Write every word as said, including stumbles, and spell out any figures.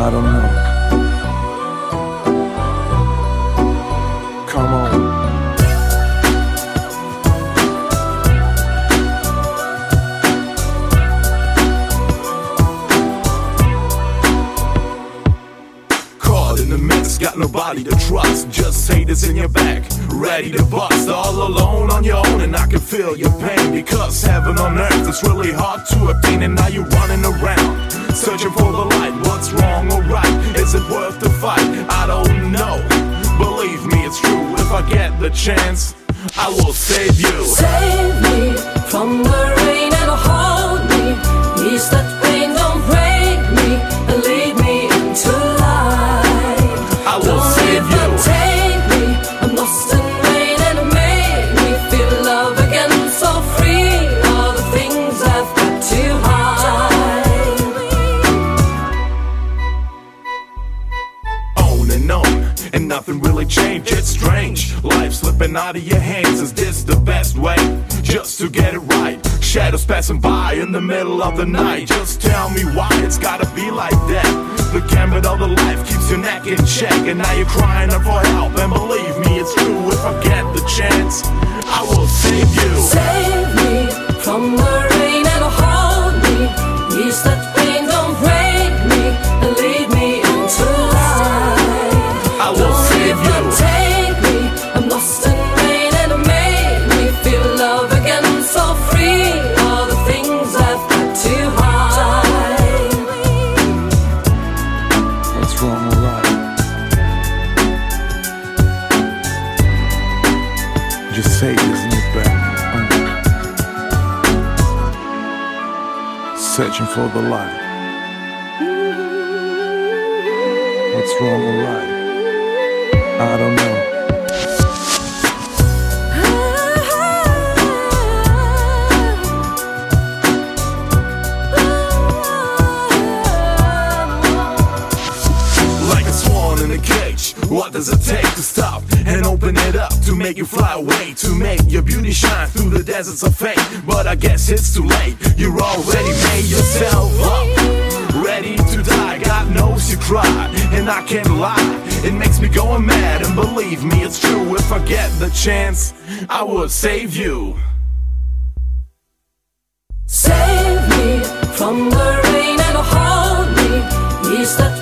I don't know. Come on. Caught in the mix, got nobody to trust. Just haters in your back, ready to bust. All alone on your own, and I can feel your pain. Because heaven on earth is really hard to obtain. And now you're running around, searching for the light. What's wrong or right? Is it worth the fight? I don't know. Believe me, it's true. If I get the chance, I will save you. Save me from the rain and hold me. Ease that pain, don't break me, and lead me into light. I will Don't save you. Take me, I'm lost in rain, and it made me feel love again. So free, all the things I've got to hide. On and on, and nothing really changed. It's strange, life slipping out of your hands. Is this the best way? Just to get it right. Shadows passing by in the middle of the night. Just tell me why it's gotta be like that. The gambit of the life keeps your neck in check, and now you're crying out for help. And believe me, it's true. If I get the chance, I will save you. Save me from the rain and hold me. Ease that pain, don't break me, and lead me into light. I will Don't save you. Take me, I'm lost in rain, and it made me feel love again. So free, all the things I've got to hide. What's wrong or right? Just say this in your back. Uh. Searching for the light. What's wrong or right? I don't know. Like a swan in a cage, what does it take to stop and open it up? To make you fly away, to make your beauty shine through the deserts of fate. But I guess it's too late, you're already made yourself up, ready to die. God knows you cry, and I can't lie. It makes me go mad, and believe me, it's true. If I get the chance, I would save you. Save me from the rain and hold me. Ease that